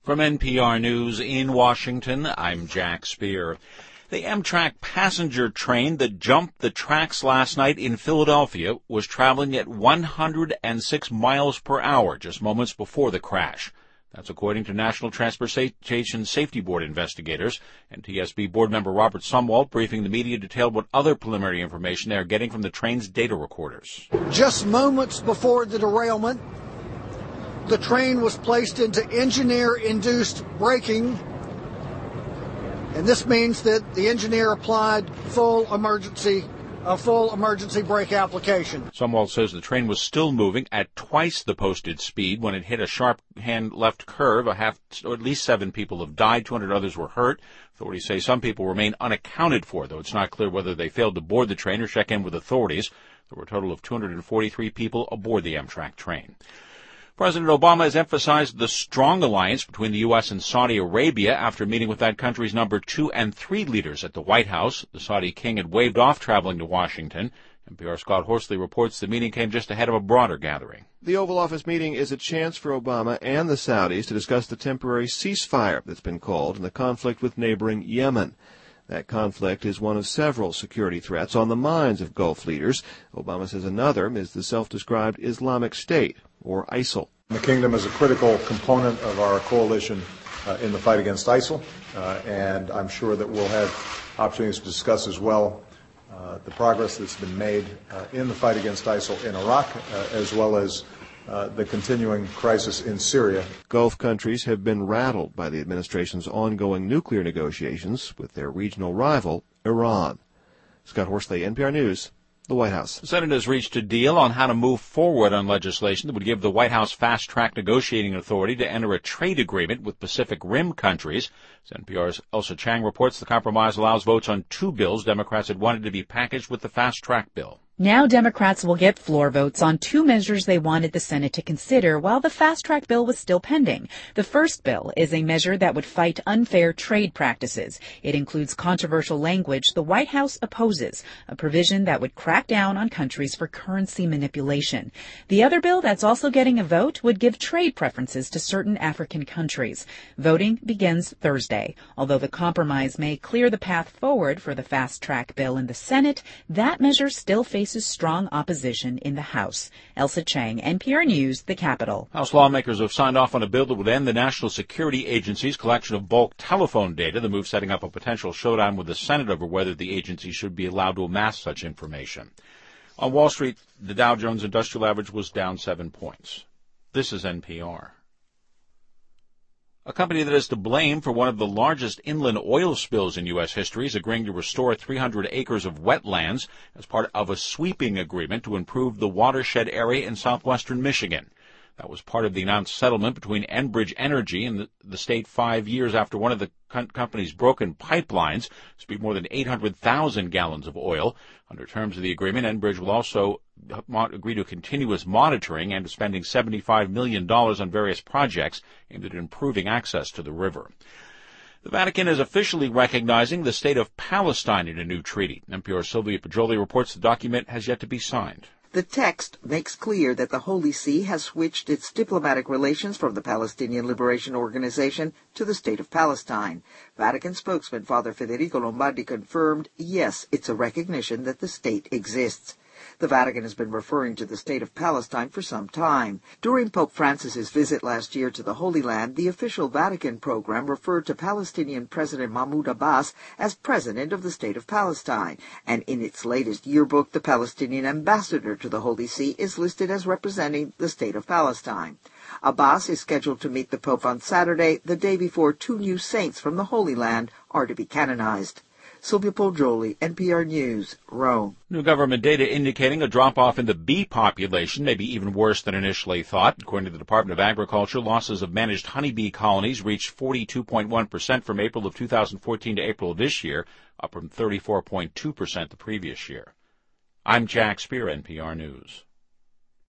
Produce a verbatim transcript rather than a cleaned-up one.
From N P R News in Washington, I'm Jack Speer. The Amtrak passenger train that jumped the tracks last night in Philadelphia was traveling at one hundred six miles per hour just moments before the crash. That's according to National Transportation Safety Board investigators. N T S B board member Robert Sumwalt briefing the media detailed what other preliminary information they are getting from the train's data recorders. Just moments before the derailment, the train was placed into engineer-induced braking, and this means that the engineer applied full emergency a full emergency brake application. Sumwalt says the train was still moving at twice the posted speed when it hit a sharp hand left curve. A half, or at least seven people have died, two hundred others were hurt. Authorities say some people remain unaccounted for, though it's not clear whether they failed to board the train or check in with authorities. There were a total of two hundred forty-three people aboard the Amtrak train. President Obama has emphasized the strong alliance between the U S and Saudi Arabia after meeting with that country's number two and three leaders at the White House. The Saudi king had waved off traveling to Washington. N P R's Scott Horsley reports the meeting came just ahead of a broader gathering. The Oval Office meeting is a chance for Obama and the Saudis to discuss the temporary ceasefire that's been called in the conflict with neighboring Yemen. That conflict is one of several security threats on the minds of Gulf leaders. Obama says another is the self-described Islamic State, or ISIL. The kingdom is a critical component of our coalition uh, in the fight against ISIL, uh, and I'm sure that we'll have opportunities to discuss as well uh, the progress that's been made uh, in the fight against ISIL in Iraq, uh, as well as uh, the continuing crisis in Syria. Gulf countries have been rattled by the administration's ongoing nuclear negotiations with their regional rival, Iran. Scott Horsley, N P R News, the White House. The Senate has reached a deal on how to move forward on legislation that would give the White House fast-track negotiating authority to enter a trade agreement with Pacific Rim countries. As N P R's Elsa Chang reports, the compromise allows votes on two bills Democrats had wanted to be packaged with the fast-track bill. Now Democrats will get floor votes on two measures they wanted the Senate to consider while the fast-track bill was still pending. The first bill is a measure that would fight unfair trade practices. It includes controversial language the White House opposes, a provision that would crack down on countries for currency manipulation. The other bill that's also getting a vote would give trade preferences to certain African countries. Voting begins Thursday. Although the compromise may clear the path forward for the fast-track bill in the Senate, that measure still faces strong opposition in the House. Elsa Chang, N P R News, the Capitol. House lawmakers have signed off on a bill that would end the National Security Agency's collection of bulk telephone data, the move setting up a potential showdown with the Senate over whether the agency should be allowed to amass such information. On Wall Street, the Dow Jones Industrial Average was down seven points. This is N P R. A company that is to blame for one of the largest inland oil spills in U S history is agreeing to restore three hundred acres of wetlands as part of a sweeping agreement to improve the watershed area in southwestern Michigan. That was part of the announced settlement between Enbridge Energy and the, the state five years after one of the co- company's broken pipelines spilled more than eight hundred thousand gallons of oil. Under terms of the agreement, Enbridge will also agree to continuous monitoring and to spending seventy-five million dollars on various projects aimed at improving access to the river. The Vatican is officially recognizing the state of Palestine in a new treaty. N P R's Sylvia Poggioli reports the document has yet to be signed. The text makes clear that the Holy See has switched its diplomatic relations from the Palestinian Liberation Organization to the State of Palestine. Vatican spokesman Father Federico Lombardi confirmed, yes, it's a recognition that the state exists. The Vatican has been referring to the State of Palestine for some time. During Pope Francis's visit last year to the Holy Land, the official Vatican program referred to Palestinian President Mahmoud Abbas as President of the State of Palestine, and in its latest yearbook, the Palestinian ambassador to the Holy See is listed as representing the State of Palestine. Abbas is scheduled to meet the Pope on Saturday, the day before two new saints from the Holy Land are to be canonized. Sylvia Poggioli, N P R News, Rome. New government data indicating a drop-off in the bee population may be even worse than initially thought. According to the Department of Agriculture, losses of managed honeybee colonies reached forty-two point one percent from April of two thousand fourteen to April of this year, up from thirty-four point two percent the previous year. I'm Jack Speer, N P R News.